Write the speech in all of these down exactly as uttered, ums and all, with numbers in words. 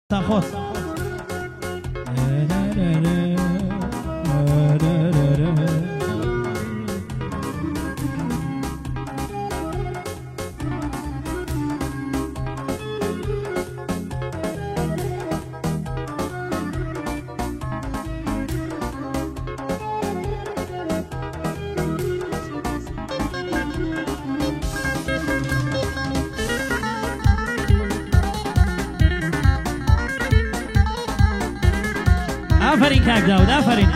تاخذ آفرین کاک داود آفرین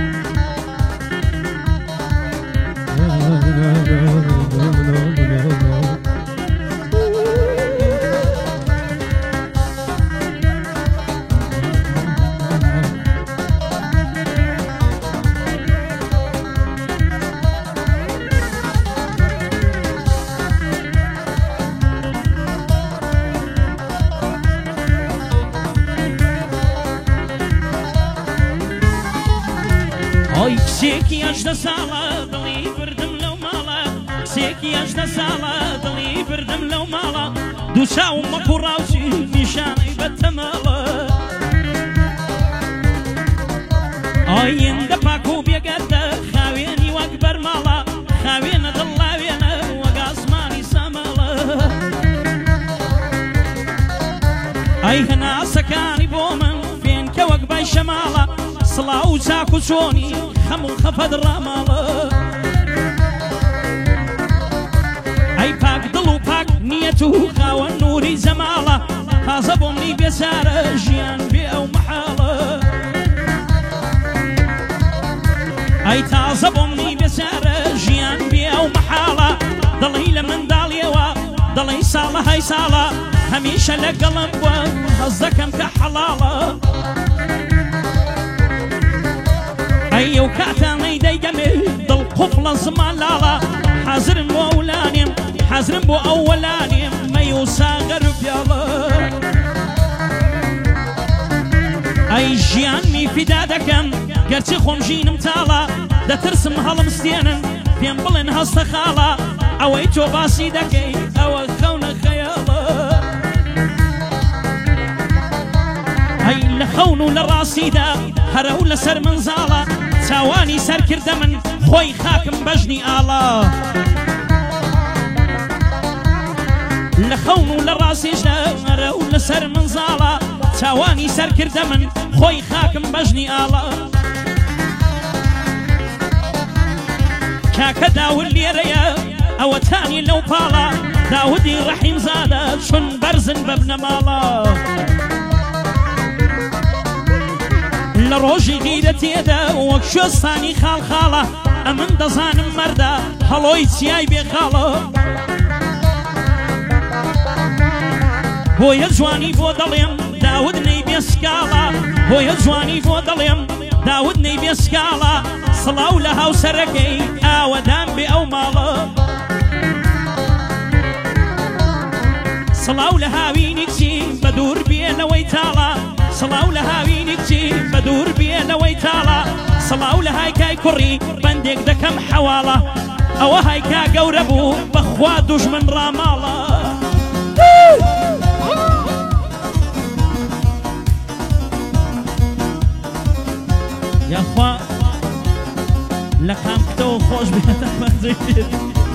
ئۆی کچێکی هەژدە ساڵە دڵی بردم لەو ماڵە کچێکی هەژدە ساڵە دڵی بردم لەو ماڵە دوو چاوم وەکو ڕاوچی نیشانەی بەتەماڵە ئۆی هێندە پاک و بێگەردە خاوێنی وەک بەرماڵە خاوێنە دڵاوێنە وەک ئاسمانی سەماڵە ئەی هەناسەکانی بۆ من فێنکە وەک بای شەماڵە سڵاو چاک و چۆنی هەموو خەفەت ڕاماڵە ئەی پاک دڵ و پاک نیەت و خاوەن نووری جەماڵە تازە بۆ منی بێچارە ژیان بێ ئەو مەحاڵە ئەی تازە بۆ منی بێچارە ژیان بێ ئەو مەحاڵە دڵی لە منداڵیەوە دڵی ساڵە هەی ساڵە هەمیشە لەگەڵم بووە هەز دەکەم کە حەڵاڵە ئەو کاتانەی دەیگەمێ دڵ قوفڵە زمان لاڵە حەزرم بۆ ئەولانێم حەزرم بۆ ئەو وەلانێم مەی و ساغەر و پیاڵە ئەی ژیانمی فیدا دەکەم گەرچی خۆم ژینم تاڵە دەترسم هەڵم ستێنن پێم بڵێن هەستە خاڵە ئەوەی تۆ باسی دەکەی ئەوە خەونە خەیاڵە ئەی لە خەون و لە ڕاستیدا هەرە و لەسەر منزاڵە چاوانی سەر کردە من خۆی خاکم بەژنی ئاڵا لە خەون و لە ڕاستیشدا هەرە و لەسەر منزاڵە چاوانی سەر کردە من خۆی خاکم بەژنی ئاڵا کاکە داود لێرەیە ئەوە تانی لەو پاڵە داودی ڕەحیم زادە چون بەرزن بە بنەماڵە لە ڕۆژی غیرە تێدا وەک شوێستانی خاڵخاڵە ئەمن دەزانم مەردە هەڵۆی چیای بێخاڵە بۆیە جوانی بۆ دەڵێم داود نەی بێسکاڵە بۆیە جوانی بۆ دەڵێم داود نەی بێسکاڵە سڵاو لە هاوسەرەکەی ئاوەدان بێ ئەو ماڵە سڵاو لە هاوینی کچی بە دوور بێنەوەی تاڵە سڵاو لە هاوینی کچی بە دوور بێنەوەی تاڵە سڵاو لە هایکای کوڕی بەندێک دەکەم حەواڵە ئەوە هایکا گەورە بوو بەخوا دوژمن ڕاماڵە یاخوا لە خامکتەوە خۆش بێتە بەنجەی پێت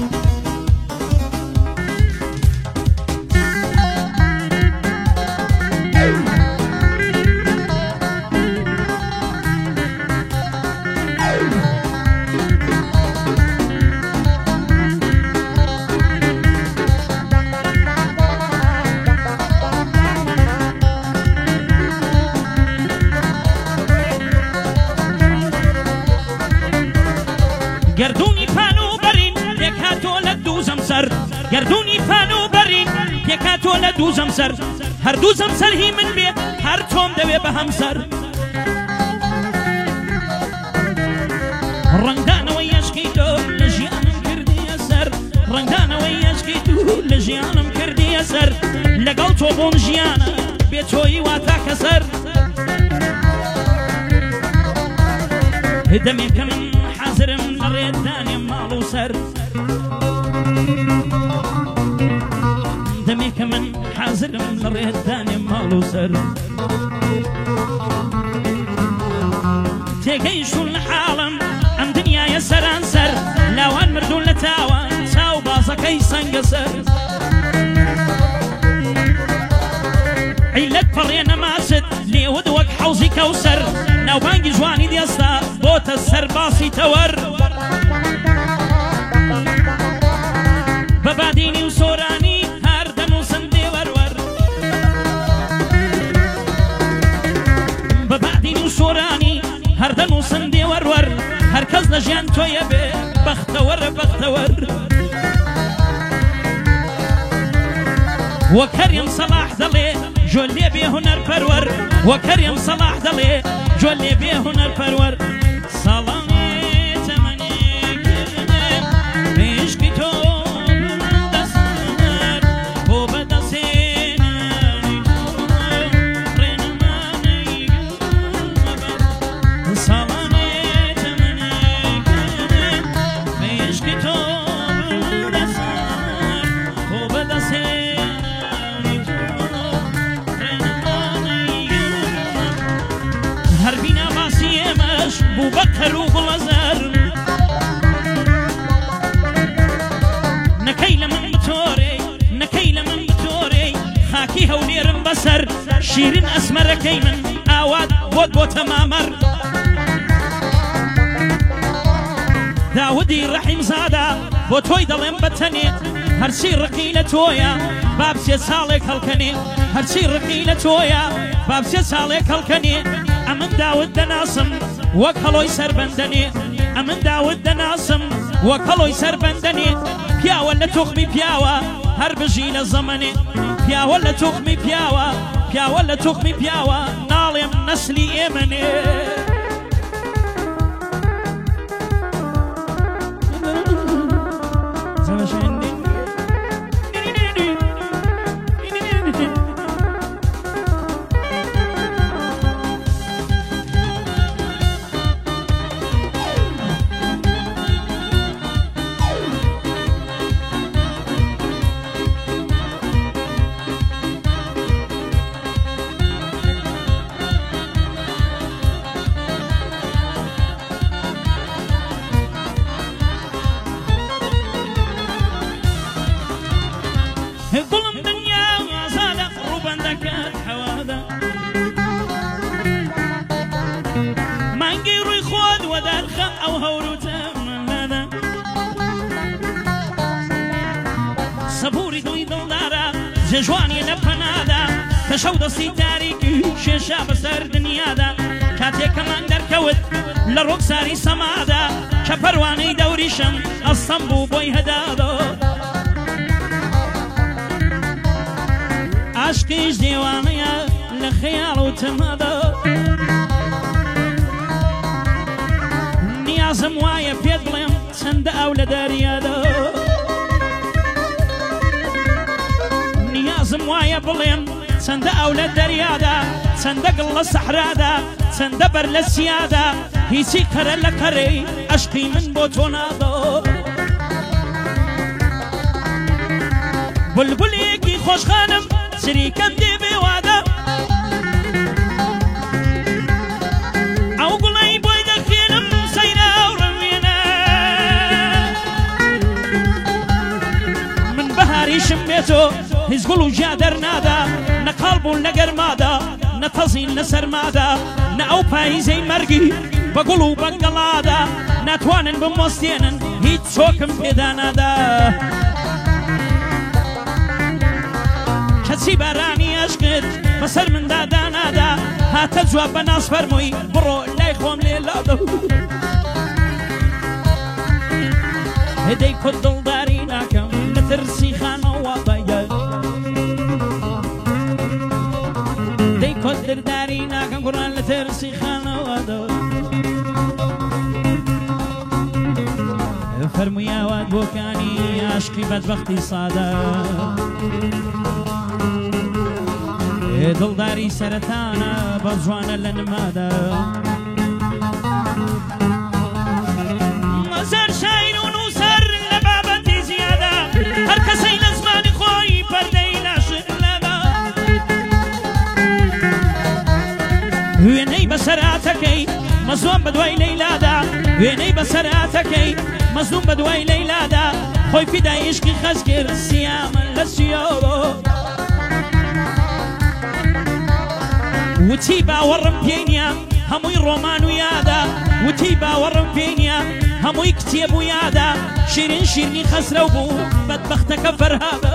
گردونی پانو برین پێکاتۆ لە دووزەم سەر گردونی پانو برین پێکاتۆ لە دووزەم سەر هەردوو زەمسەر هی من بێ هەر تۆم دەوێ بە هەمسەر ڕنگدانەوەی عەشقی تۆ لە ژیانم کردیە سەر ڕنگدانەوەی عەشقی تۆ لە ژیانم کردیە سەر لەگەڵ تۆ بۆم ژیانە بێ تۆیی واتاکە سەر دەمێکە من حەزرم لە ڕێدانێ ماڵ و سەر دەمێکە من حەز حەزرم لە ڕێدانێ ماڵ و سەر تێگەیشتون لە حاڵم ئەم دنیایە سەرانسەر لاوان مردوون لە تاوان چاو بازەکەی سەنگە سەر عیلەت پەڕێ نەماچت لێوت وەک حەوزی کەوسەر ناوبانگی جوانی دێستا بۆتە سەرباسی تەوەر بەبادینی و سۆرانی هەر دەنووسم دێوەروەر بەبادینی و سۆرانی هەر دەنووسم دێوەروەر هەر کەس لە ژیان تۆیە بێ بەختەوەرە بەختەوەر وەکەریم سەلاح دەڵێ جۆ لێ بێ هونەر پەروەر وەکەریم سەلاح دەڵێ جۆ لێ بێ هونەر پەروەر ساڵامی تەمەنێکردێ عشقی تۆ دەسەر بۆ بەدەسێنانی ڕێنەمانەی ساڵامی تەمەنێکردێ عشقی تۆ دەسەر بۆ بەدەسێنانی هەربینا باسی ئێمەش بوو بە کەر و گوڵەزەر نەکەی لە من بتۆرێ نەکەی لە من بتۆرێ خاکی هەولێرم بەسەر شیرین ئەسمەرەکەی من ئاوات بۆت بۆتە مامەر داودی ڕەحیم زادا بۆ تۆی دەڵێم بەتەنێ هەرچی ڕقی لە تۆیە بابسێ ساڵێک هەڵکەنێ هەرچی ڕقی لە تۆیە بابسێ ساڵێک هەڵکەنێ ئەمن داوت دەناسم وەک هەڵۆی سەربەندەنێ ئەمن داوت دەناسم وەک هەڵۆی سەربەندەنێ پیاوە لە توخمی پیاوە هەر بژی لە زەمەنێ پیاوە لە توخمی پیاوە پیاوە لە توخمی پیاوە ناڵێم نەسلی ئێمەنێ گوڵم دنیا ئازادە ڕووبەندەکەت حەوادە مانگی ڕووی خۆت وەدەرخە ئەو هەوروتە مەلادە سەبووری دڵی دڵدارە جێژوانی لە پەنادا کە شەو دەستی تاریکی شێشا بەسەر دنیادا کاتێکەمان دەرکەوت لە ڕووکساری سەمادا کە پەروانەی دەوریشم ئەستەم بوو بۆی هەدادا عشقیش دیوانەیە لە خەیاڵ و تەمادا نیازم وایە پێت بڵێم چەندە ئەو لە دەریادا نیازم وایە بڵێم چەندە ئەو لە دەریادا چەندە گڵ لە سەحرادا چەندە بەر لە سیادا هیچی قەرە لە قەرەی عشقی من بۆ تۆ نادا بولبولێکی خۆشخانم سریکەم دێ بێوادە ئەو گوڵەی بۆی دەخێنم سەیرا و ڕەوێنە من بەهاریشم بێتۆ هیچ گوڵ و ژیا دەرنادا نەقاڵ بوون لە گەرمادا نەتەزین لە سەرمادا نە ئەو پاییزەی مەرگی بە گوڵ و بەنگەڵادا ناتوانن بمۆستێنن هیچ چۆکم پێدا نادا کەچی بارانی عشقت بەسەر مندا دانادا هاتە جواب بە ناز فەرمووی بڕۆ لای خۆم لێلادا هێدەی کۆت دڵداری ناکەم لە ترسی خانەوە بەیە دەی کۆت دڵداری ناکەم گوڕان لە ترسی خانەوەدا فەرمووی ئاوات بۆکانی عشقی بەدبەختی سادە دڵداری سەرەتانە بە جوانە لە نمادا مەزەر شایر و نووسەر لە بابەتی زیادە هەر کەسەی لە زمانی خۆی پەردەی لاشت لەدا بەسەراتەکەی مەزلوم بەدوای لەیلادا وێنەی بەسەراتەکەی مەزلوم بەدوای لەیلادا خۆی فیدای عیشقی خەز کرد سیامە لە سیۆ وتی باوەڕم پێی نییە هەمووی ڕۆمان و یادا وتی باوەڕم پێی نییە هەمووی کتێب و یادا شیرین شیرنی خەسرە و بوو بەدبەختەکە فەرهادە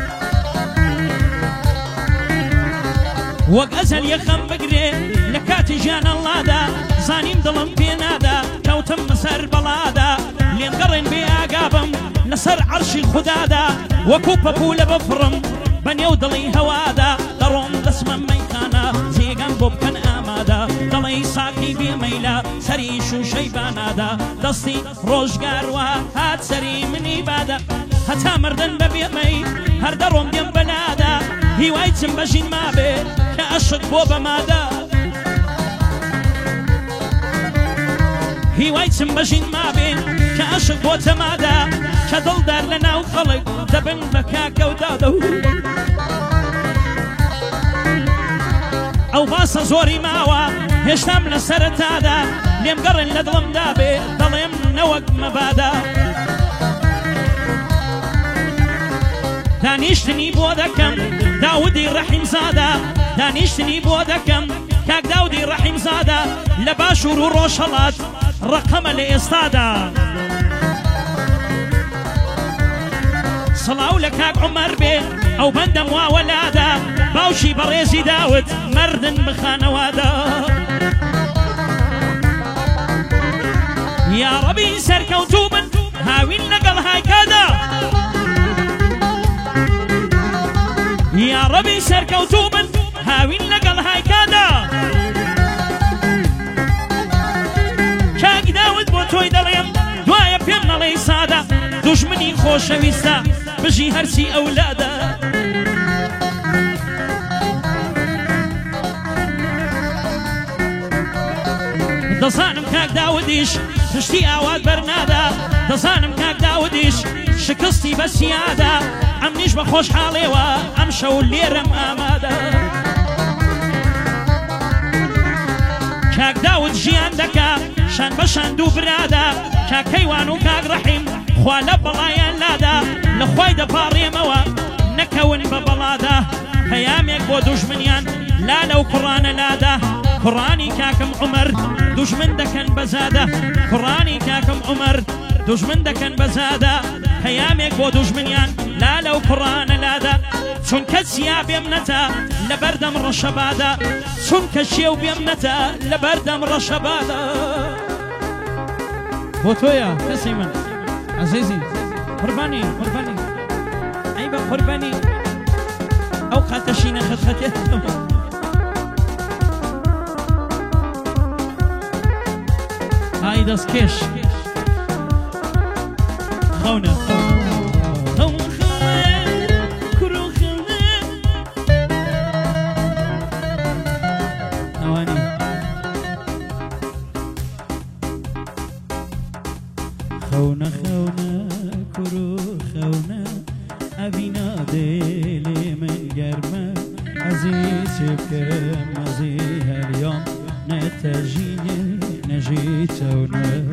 وەک ئەزەل یەخەم بگرێ لە کاتی ژیان ئەڵڵادا زانیم دڵم پێ نادا کەوتم بەسەر بەڵادا لێم گەڕێن بێ ئاگابم لەسەر عەرشی خودادا وەکوو پەپوو لە بەفڕم بەنێو دڵی هەوادا دەڕۆم دەسمە مەیخانە جێگەم بۆ بکەن ئامادە دڵی ساقی بێمەیلە سەری شوشەی بانادا دەستی ڕۆژگاروە هات سەری منی بادە هەتا مردن بە بێمەی هەر دەڕۆم دێم بەنادا هیوای چم بەژین مابێ کە عەشق بۆ بەمادا هیوای چم بەژین مابێ کە عەشق بۆ تەمادا کە دڵدار لە ناو خەڵک دەبن بە کاکە و دادە ئەو باسە زۆری ماوە هێشتام لە سەرەتادا لێم گەڕن لە دڵمدا بێ دەڵێم نەوەک مەبادا دانیشتنی بۆ دەکەم داودی ڕەحیم زادا دانیشتنی بۆ دەکەم کاک داودی ڕەحیم زادا لە باشوور و ڕۆژهەڵات ڕقەمە لە ئێستادا سڵاو لە کاک عومەر بێ ئەو بەندەم واوەلادا باوشی بەڕێزی داوت مردن بخانەوادا یا ڕەبی سەرکەوتوو بن هاوین لەگەڵ هایکادا یا ڕەبی سەرکەوتوو بن هاوین لەگەڵ هایکادا کاک داوت بۆ تۆی دەڵێم دوایە پێم نەڵێی سادە دوژمنی خۆشەویستە بژی هەرچی ئەولادا دەزانم کاک داودیش پشتی ئاوات بەرنادا دەزانم کاک داودیش شکستی بەسیادا ئەمنیش بە خۆشحاڵێوە ئەم شەو لێرەم ئامادە کاک داود ژیان دەکا شان بەشان دوو برادا کاکەیوان و کاک ڕەحیم خوا لە بەڵایان لادا لە خوای دەپاڕێمەوە نەکەون بە بەڵادا پەیامێک بۆ دوژمنیان لا لەو کوڕانە لادا کوڕانی کاکم عومەر دوژمن دەکەن بەزادە کوڕانی کاکم عومەر دوژمن دەکەن بەزادە پەیامێک بۆ دوژمنیان لا لەو کوڕانە لادا چونکە چیا بێم نەتا لە بەردەم ڕەشەبادا چونکە شێو بێم نەتا لە بەردەم ڕەشەبادا بۆ تۆیە کەسی من عزیزی قوربانی قوربانی ئەی بە قوربانی ئەو قاتەشینە خەتخەتێت ئای دەستکێش خەونە خەونە خەونە کوڕ و خەونە ئەبینا دێلێ من گەرمە ئەزی چێ بکەم ئەزی هەریۆم نەتەژینێ نەژی چەونە